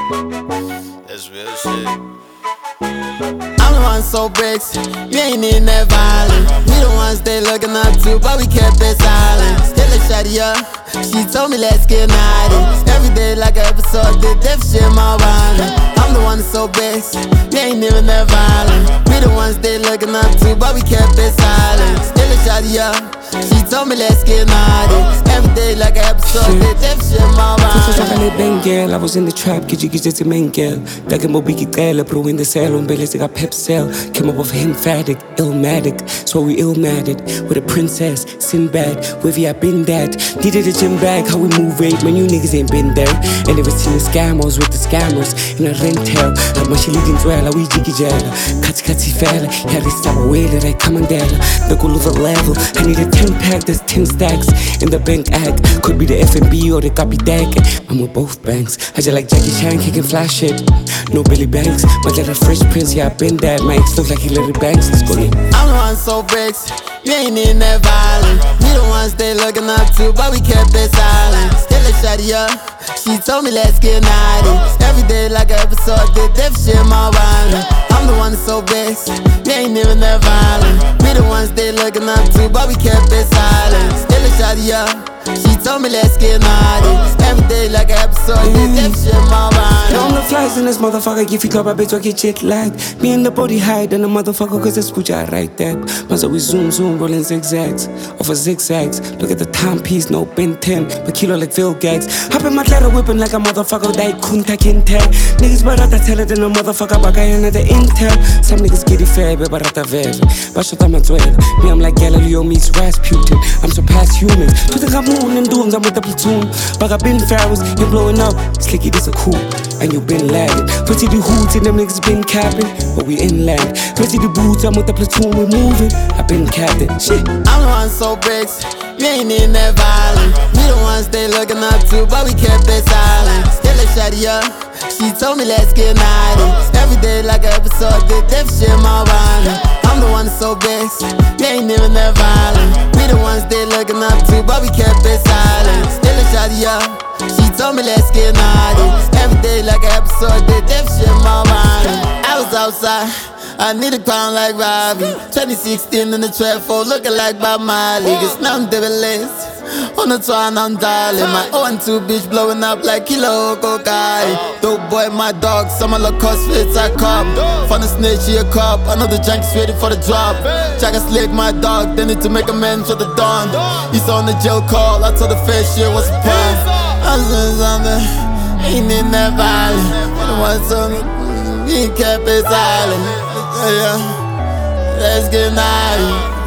That's real shit. I'm the one so bricks, we ain't in that violence. We the ones they looking up to, but we kept it silent. Still a shawty up, she told me let's get naughty. Every day like an episode, did death shit my violence. I'm the one so bricks, we ain't even that violent. We the ones they looking up to, but we kept it silent. Still a shawty up, she told me let's get naughty. Every day like an episode, did death shit my violence. Girl, I was in the trap, get you to main girl. Like a mobiki girl, bro in the salon, belly got pep cell. Came up with emphatic, illmatic. So we illmatic with a princess, Sinbad. With you, I been that. Needed a gym bag, how we move weight, man, you niggas ain't been there. And never seen the scammers with the scammers in a rental. Like my she leading dweller, we jiggy jella. Kati fella, yeah, they stop away that I come on there. The goal of the level, I need a 10 pack, there's 10 stacks in the bank act. Could be the FNB or the copy deck. I'm with both banks. I just like Jackie Chan kicking flash shit. No Billy Banks, but like a Fresh Prince, yeah, I been that. My ex look like Hillary Banks, let's go in. I'm the one so bricks, we ain't in that violence. We the ones they looking up to, but we kept it silent. Still a shawty up, she told me let's get naughty. Every day like an episode, did death shit my violence. I'm the one so bricks, we ain't even that violent. We the ones they looking up to, but we kept it silent. Still a shawty up, she told me let's get naughty. Every day like an episode, did death shit my violence. On the flies in this motherfucker, if you club, I bet you get jet lagged. Me and the body hide and the motherfucker, cause that's what I right there. But so we zoom, rolling zigzags, over zigzags. Look at the timepiece, no Ben 10, but kilo like Phil Gags. Hop in my ladder whipping like a motherfucker, die kunta kinte. Niggas barata tell it in a motherfucker, bagay another intel. Some niggas get it fair, but barata vele. Bashota matwele. Me, I'm like Galileo meets Rasputin. I'm so past human. To the moon and dunes, I'm with the platoon. But I been Pharaohs, you blowing up. Slicky, this a cool. And you been lagging. Pretty the hoods and them niggas been capping, but we inland. Pretty the boots, I'm with the platoon, we moving. I been captain, shit. I'm the one so bricks, we ain't in that violence. We the ones they looking up to, but we kept it silent. Still a shawty up, she told me let's get naughty. Every day like an episode, did death shit my violence. I'm the one so bricks, we ain't even that violent. We the ones they looking up to, but we kept it silent. Still a shawty up, she told me let's get naughty. Every day like an episode, did death shit my violence. I was outside, I need a crown like Robbie. 2016 in the 12-4, looking like Bob Marley. It's nothing to list. On the twine, I'm darling. My 0-2 bitch blowing up like Kilo Kokai. Dope boy, my dog, some of the cost fits I cop. Fun to snitch, he a cop. I know the junk's ready for the drop. Jack a slick, my dog, they need to make amends for the dawn. He's on the jail call, I told the fair shit was a plan. I was doing something, ain't in that violence. I want something, he kept it silent. Yeah, let's get naughty.